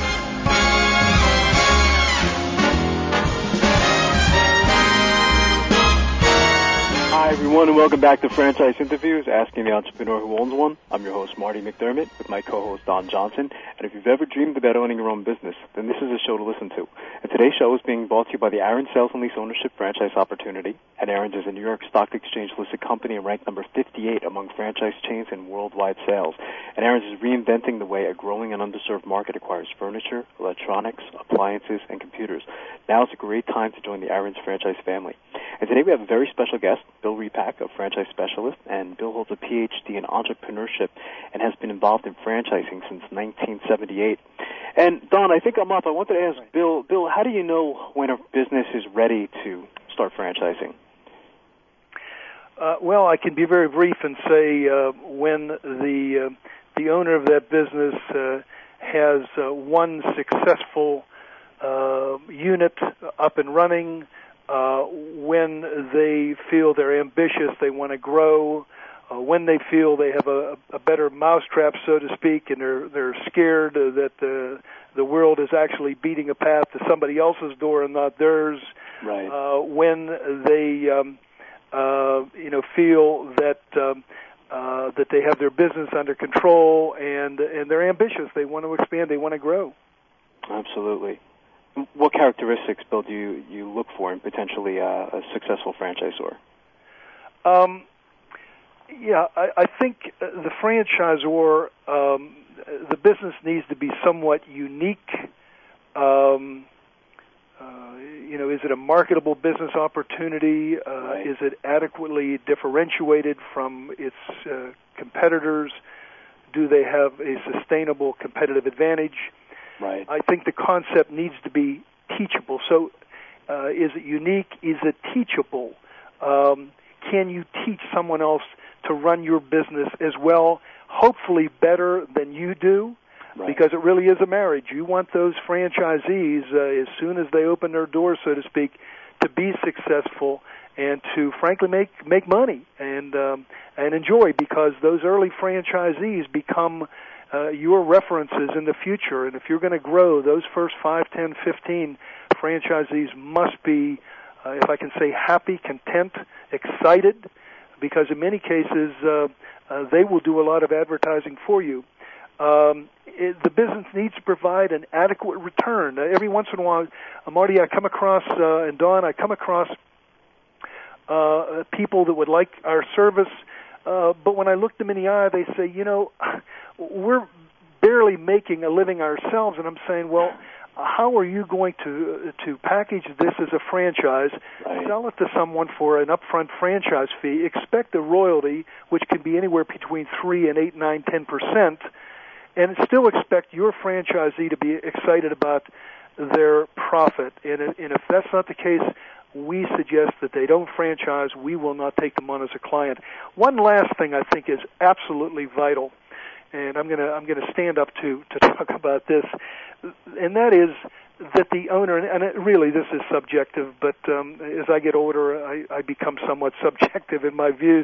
Hi, everyone, and welcome back to Franchise Interviews, Asking the Entrepreneur Who Owns One. I'm your host, Marty McDermott, with my co-host, Don Johnson. And if you've ever dreamed about owning your own business, then this is a show to listen to. And today's show is being brought to you by the Aaron's Sales and Lease Ownership Franchise Opportunity. And Aaron's is a New York Stock Exchange-listed company and ranked number 58 among franchise chains in worldwide sales. And Aaron's is reinventing the way a growing and underserved market acquires furniture, electronics, appliances, and computers. Now is a great time to join the Aaron's franchise family. And today we have a very special guest, Bill Repack, a franchise specialist, and Bill holds a PhD in entrepreneurship and has been involved in franchising since 1978. And Don, I think I'm up. I wanted to ask Bill, how do you know when a business is ready to start franchising?
Well, I can be very brief and say when the owner of that business has one successful unit up and running, when they feel they're ambitious, they want to grow, when they feel they have a better mousetrap, so to speak, and they're scared that the world is actually beating a path to somebody else's door and not theirs.
Right.
When they feel that that they have their business under control and they're ambitious, they want to expand, they want to grow.
Absolutely. What characteristics, Bill, do you look for in potentially a successful franchisor?
I think the franchisor, the business needs to be somewhat unique. Is it a marketable business opportunity?
Right.
Is it adequately differentiated from its competitors? Do they have a sustainable competitive advantage?
Right.
I think the concept needs to be teachable. So, is it unique? Is it teachable? Can you teach someone else to run your business as well, hopefully better than you do?
Right.
Because it really is a marriage. You want those franchisees, as soon as they open their doors, so to speak, to be successful and to, frankly, make money and enjoy, because those early franchisees become your references in the future. And if you're going to grow, those first 5, 10, 15 franchisees must be, if I can say, happy, content, excited, because in many cases they will do a lot of advertising for you. The business needs to provide an adequate return. Every once in a while, Marty, I come across, and Dawn, I come across people that would like our service, but when I look them in the eye, they say, we're barely making a living ourselves. And I'm saying, well, how are you going to package this as a franchise, sell it to someone for an upfront franchise fee, expect a royalty, which can be anywhere between 3 and 8, 9, 10%, and still expect your franchisee to be excited about their profit? And if that's not the case, we suggest that they don't franchise. We will not take them on as a client. One last thing I think is absolutely vital, and I'm going to stand up to talk about this, and that is that the owner, and really this is subjective, but as I get older, I become somewhat subjective in my views.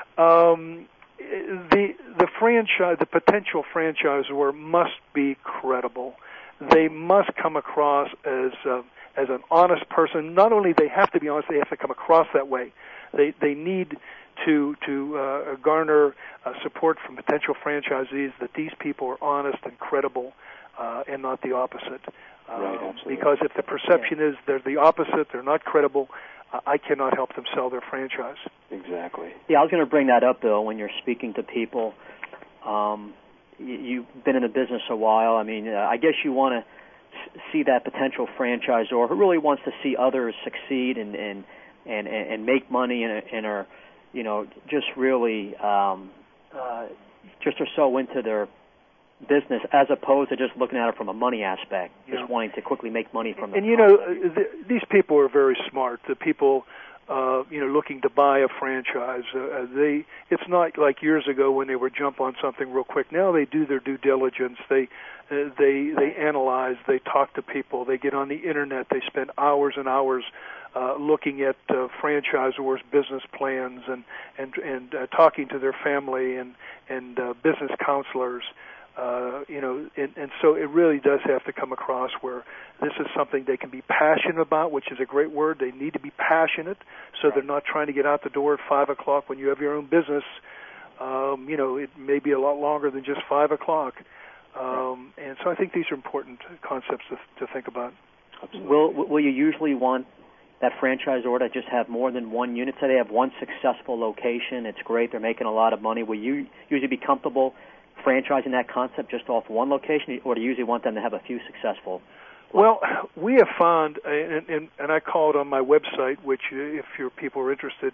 The potential franchisor must be credible. They must come across as an honest person. Not only they have to be honest, they have to come across that way. They need to garner support from potential franchisees that these people are honest and credible, and not the opposite.
Right,
because if the perception is they're the opposite, they're not credible, I cannot help them sell their franchise.
Exactly.
Yeah, I was going to bring that up, Bill, when you're speaking to people. You've been in the business a while. I mean, I guess you want to see that potential franchisor who really wants to see others succeed and make money and are, just really just are so into their business, as opposed to just looking at it from a money aspect, just wanting to quickly make money from it.
And these people are very smart. The people, looking to buy a franchise, it's not like years ago when they would jump on something real quick. Now they do their due diligence. They analyze. They talk to people. They get on the internet. They spend hours and hours looking at franchisors' business plans and talking to their family and business counselors. And so it really does have to come across where this is something they can be passionate about, which is a great word. They need to be passionate, so they're not trying to get out the door at 5 o'clock when you have your own business. It may be a lot longer than just 5 o'clock. And so I think these are important concepts to think about.
Will you usually want that franchisor to just have more than one unit? Say they have one successful location, it's great, they're making a lot of money. Will you usually be comfortable franchising that concept just off one location, or do you usually want them to have a few successful?
Well, we have found, and I call it on my website, which if your people are interested,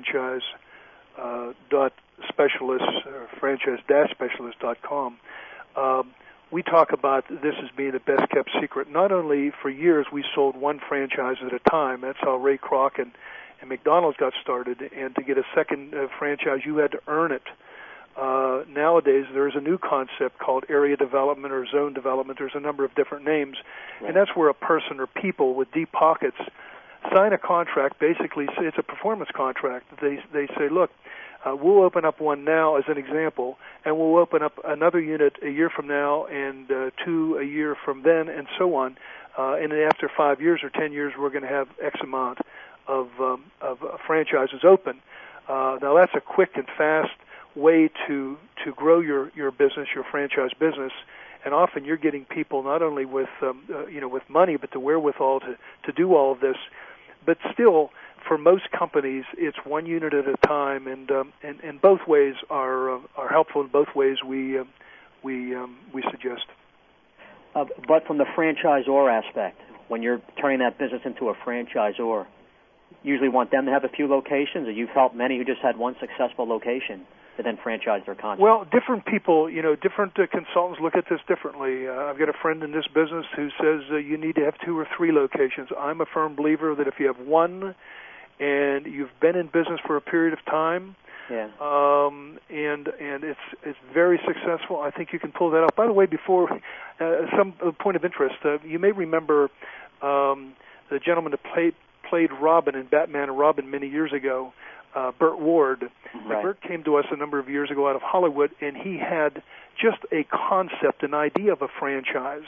franchise.specialist, franchise-specialist.com, we talk about this as being the best-kept secret. Not only for years we sold one franchise at a time. That's how Ray Kroc and McDonald's got started. And to get a second franchise, you had to earn it. nowadays there's a new concept called area development or zone development. There's a number of different names, and that's where a person or people with deep pockets sign a contract. Basically, it's a performance contract. They say, look, we'll open up one now as an example, and we'll open up another unit a year from now and 2 a year from then, and so on. And then after 5 years or 10 years, we're going to have X amount of franchises open. Now, that's a quick and fast way to grow your business, your franchise business, and often you're getting people not only with with money, but the wherewithal to do all of this. But still, for most companies, it's one unit at a time, and both ways are helpful. In both ways, we suggest.
But from the franchisor aspect, when you're turning that business into a franchisor, you usually want them to have a few locations, or you've helped many who just had one successful location to then franchise their concept?
Well, different people, different consultants look at this differently. I've got a friend in this business who says you need to have 2 or 3 locations. I'm a firm believer that if you have one and you've been in business for a period of time, and it's very successful, I think you can pull that off. By the way, before some point of interest, you may remember the gentleman that played Robin in Batman and Robin many years ago, Burt Ward.
Right.
Burt came to us a number of years ago out of Hollywood, and he had just a concept, an idea of a franchise.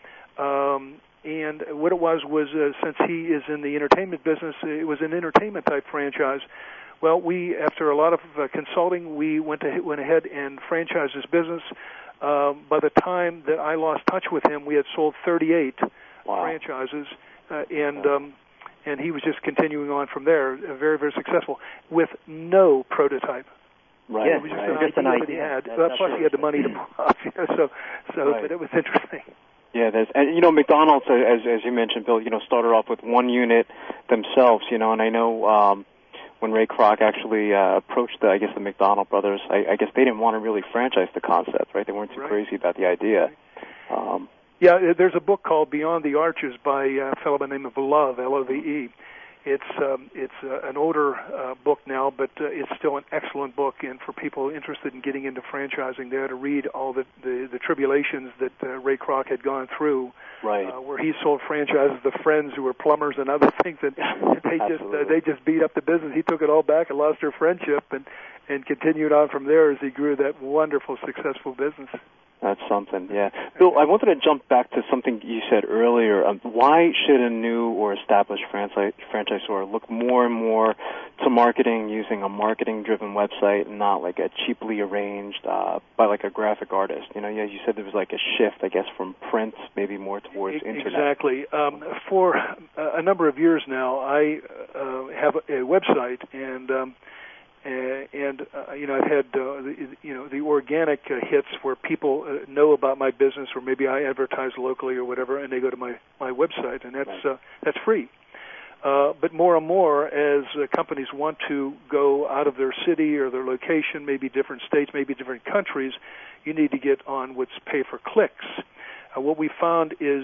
And what it was since he is in the entertainment business, it was an entertainment-type franchise. Well, after a lot of consulting, we went ahead and franchised his business. By the time that I lost touch with him, we had sold 38 franchises, and he was just continuing on from there, very, very successful, with no prototype.
Right.
It was just an idea that he had. Plus, he had the money to pull off. But it was interesting.
Yeah, and McDonald's, as you mentioned, Bill, started off with one unit themselves, and I know when Ray Kroc actually approached the McDonald brothers, I guess they didn't want to really franchise the concept, right? They weren't too crazy about the idea.
Yeah, there's a book called Beyond the Arches by a fellow by the name of Love, L-O-V-E. It's an older book now, but it's still an excellent book. And for people interested in getting into franchising, they ought to read all the tribulations that Ray Kroc had gone through,
right?
Where he sold franchises to friends who were plumbers and other things, and they just beat up the business. He took it all back and lost their friendship, and continued on from there as he grew that wonderful, successful business.
That's something, yeah. Bill, I wanted to jump back to something you said earlier. Why should a new or established franchisor look more and more to marketing using a marketing-driven website and not like a cheaply arranged by like a graphic artist? You said there was like a shift, I guess, from print maybe more towards internet.
Exactly. For a number of years now, I have a website, and I've had the organic hits where people know about my business, or maybe I advertise locally or whatever, and they go to my website, and that's free. But more and more, as companies want to go out of their city or their location, maybe different states, maybe different countries, you need to get on what's pay-for-clicks. What we found is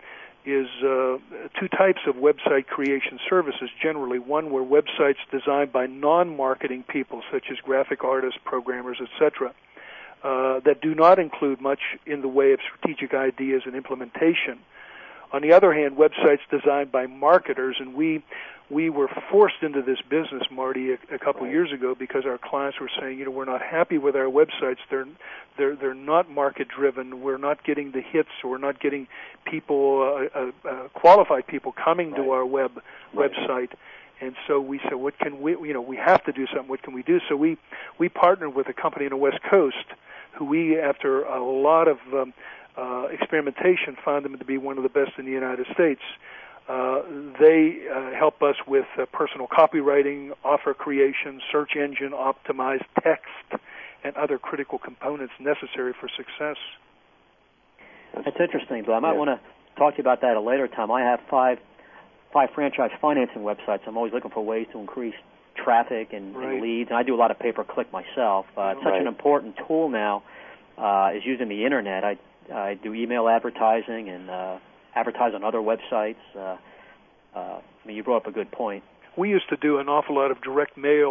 2 types of website creation services generally. One were websites designed by non-marketing people, such as graphic artists, programmers, etc., that do not include much in the way of strategic ideas and implementation. On the other hand, websites designed by marketers, and we were forced into this business, Marty, a couple years ago because our clients were saying, we're not happy with our websites. They're not market driven. We're not getting the hits. We're not getting people, qualified people coming to our website. And so we said, what can we have to do something. What can we do? So we partnered with a company on the West Coast who we, after a lot of experimentation, found them to be one of the best in the United States. They help us with personal copywriting, offer creation, search engine optimized text, and other critical components necessary for success.
That's interesting, but I might want to talk to you about that at a later time. I have five franchise financing websites. I'm always looking for ways to increase traffic and leads, and I do a lot of pay-per-click myself. It's such an important tool now is using the Internet. I do email advertising and advertise on other websites. You brought up a good point.
We used to do an awful lot of direct mail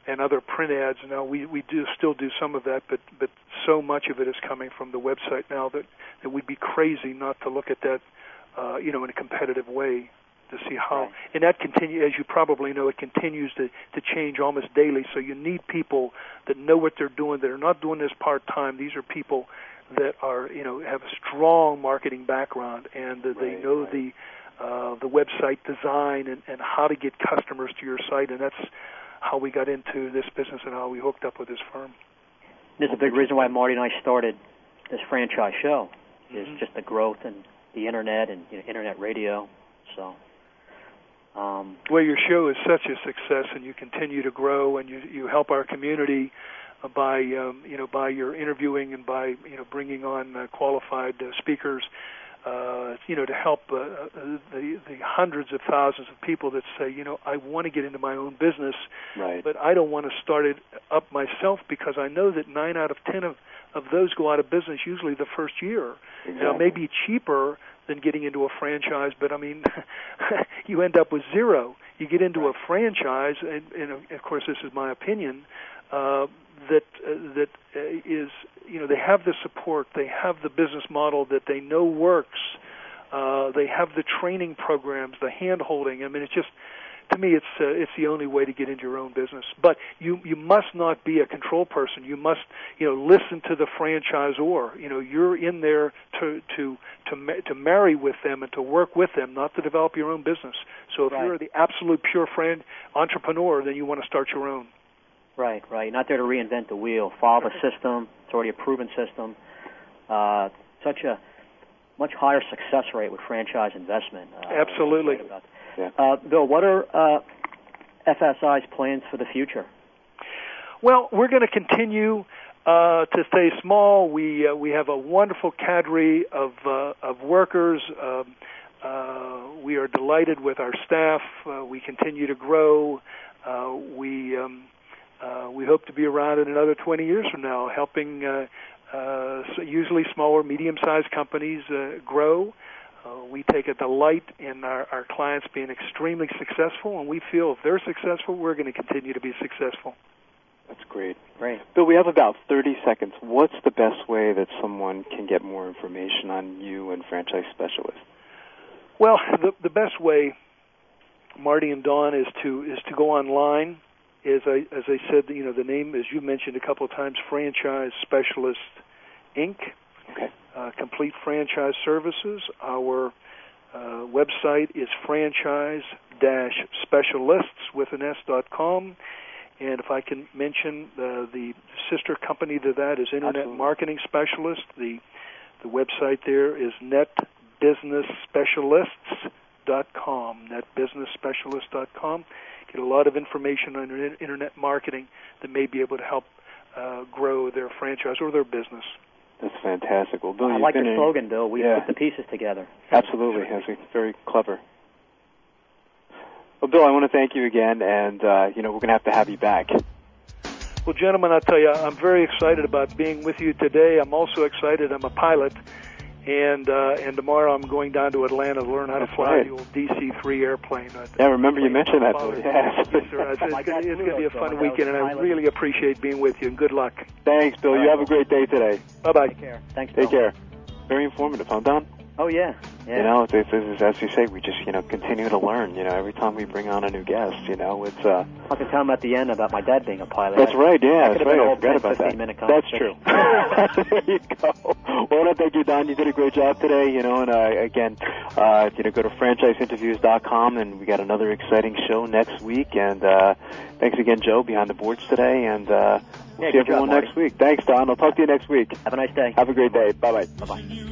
and other print ads. Now we do still do some of that, but so much of it is coming from the website now that we'd be crazy not to look at that, in a competitive way to see how. Right. And that continues, as you probably know, it continues to change almost daily. So you need people that know what they're doing, that are not doing this part-time. These are people that are, have a strong marketing background, and they know the website design and how to get customers to your site, and that's how we got into this business and how we hooked up with this firm.
This is a big reason why Marty and I started this franchise show, is just the growth and the internet and internet radio. So,
well, your show is such a success, and you continue to grow, and you help our community by by your interviewing and by bringing on qualified speakers. To help the hundreds of thousands of people that say, I want to get into my own business,
right,
but I don't want to start it up myself because I know that 9 out of 10 of those go out of business usually the first year.
Exactly.
Now, it may be cheaper than getting into a franchise, but I mean, you end up with zero. You get into a franchise, and of course, this is my opinion. That is, they have the support, they have the business model that they know works, they have the training programs, the hand-holding. I mean, it's just, to me, it's the only way to get into your own business. But you must not be a control person. You must, listen to the franchisor. You're in there to marry with them and to work with them, not to develop your own business. So if you're the absolute pure entrepreneur, then you want to start your own.
Right. You're not there to reinvent the wheel. Follow the system. It's already a proven system. Such a much higher success rate with franchise investment.
Absolutely.
Bill, what are FSI's plans for the future?
Well, we're going to continue to stay small. We have a wonderful cadre of workers. We are delighted with our staff. We continue to grow. We hope to be around in another 20 years from now, helping usually smaller, medium-sized companies grow. We take a delight in our clients being extremely successful, and we feel if they're successful, we're going to continue to be successful.
That's great.
Great.
Bill, we have about 30 seconds. What's the best way that someone can get more information on you and Franchise Specialist?
Well, the best way, Marty and Dawn, is to go online. As I said, the name, as you mentioned a couple of times, Franchise Specialist, Inc.
Okay.
Complete Franchise Services. Our website is franchise-specialists.com. And if I can mention, the sister company to that is Internet
Absolutely.
Marketing Specialist. The website there is netbusinessspecialists.com, netbusinessspecialists.com. Get a lot of information on internet marketing that may be able to help grow their franchise or their business.
That's fantastic. Well, Bill,
I like the slogan, Bill. We put the pieces together.
Absolutely. That's very clever. Well, Bill, I want to thank you again, and we're going to have you back.
Well, gentlemen, I'll tell you, I'm very excited about being with you today. I'm also excited. I'm a pilot, and tomorrow I'm going down to Atlanta to learn how to fly the old DC-3 airplane.
Yeah, remember you mentioned that, Bill. Yes.
Yes, sir. It's going to be a fun weekend, and I really appreciate being with you, and good luck.
Thanks, Bill. You have a great day today.
Bye-bye.
Take care. Thanks, Bill.
Take care. Very informative, huh, Don?
Oh, yeah.
It's as you say, we just, continue to learn. Every time we bring on a new guest, it's...
I can tell him at the end about my dad being a pilot.
That's right, yeah.
That's
right.
I
forgot about that.
That's
true. There you go. Well, thank you, Don. You did a great job today, and again, go to franchiseinterviews.com, and we got another exciting show next week. And thanks again, Joe, behind the boards today, and we'll see everyone next week. Thanks, Don. I'll talk to you next week.
Have a nice day.
Have a great day. Bye-bye.
Bye-bye.